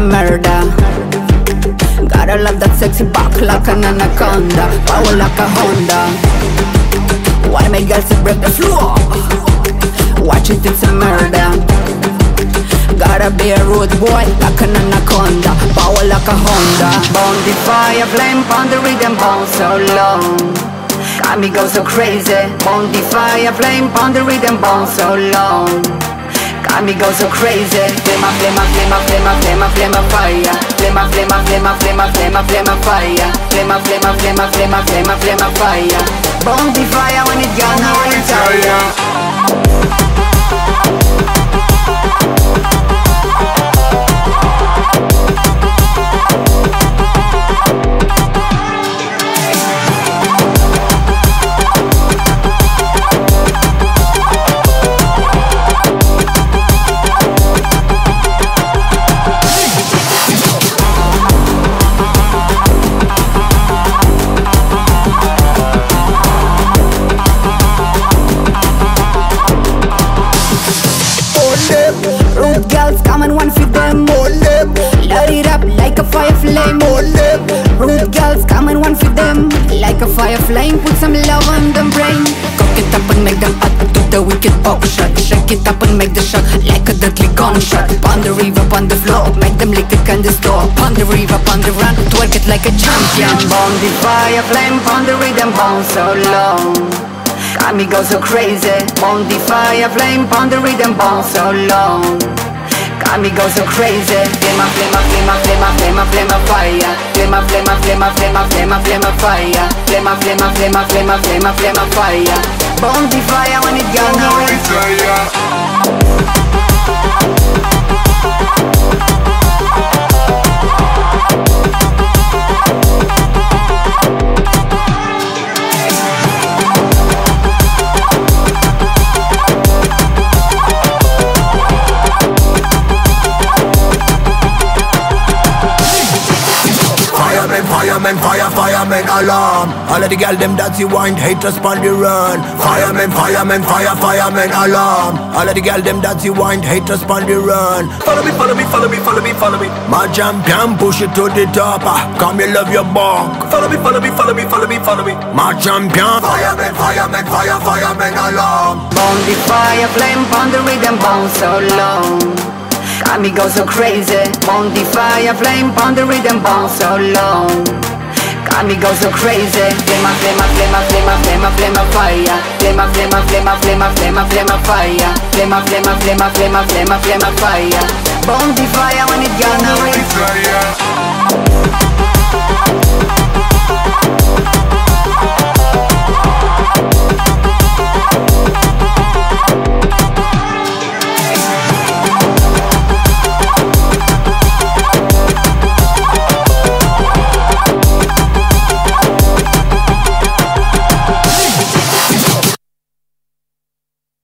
murder. Gotta love that sexy back like an anaconda, power like a Honda. Wanna make girls to break the floor. Watch it, it's a murder. Gotta be a rude boy like an anaconda, power like a Honda. Burn the fire, flame, pound the rhythm, bone so long. Got me go so crazy. Burn the fire, flame, pound the rhythm, bone so long. Got me go so crazy. Flame, flame, flame, flame, flame, flame, fire. Flame, flame, flame, flame, flame, flame, fire. Flame, flame, flame, flame, flame, flame, fire. Burn the fire when it gonna retire. Rude girls come and one feed them. Light it up like a fire flame. Rude girls come and one feed them like a fire flame. Put some love on them brain. Cock it up and make them hot. Do the wicked pop shot. Shake it up and make the shot like a deadly gunshot. Pound the river, pound the floor. Make them lick the candy store. Pound the river, pound the run. Twerk it like a champion. Pound the fire flame, pound the rhythm, pound so long. Got me go so crazy. Pound the fire flame, pound the rhythm, pound so long. Got me go so crazy. Flame, flame, flame, flame, flame, flame, fire. Flame, flame, flame, flame, flame, flame, fire. Flame, flame, flame, flame, flame, flame, fire. Burn the fire when it gonna retire. Firemen, alarm. All of the girl them that you want, haters on the run. Firemen, alarm. All of the girl them that you want, haters on the run. Follow me. My champion, push it to the top. Come you love your buck. Follow me. My champion. Firemen, alarm. Burn the fire, flame, burn the rhythm, burn so long. Got me go so crazy. Burn the fire, flame, burn the rhythm, burn so long. Got me go so crazy. Flame, flame, flame, flame, flame, flame, fire. Flame, flame, flame, flame, flame, flame, fire. Flame, flame, flame, flame, flame, flame, fire. Burn the fire when it gonna retire.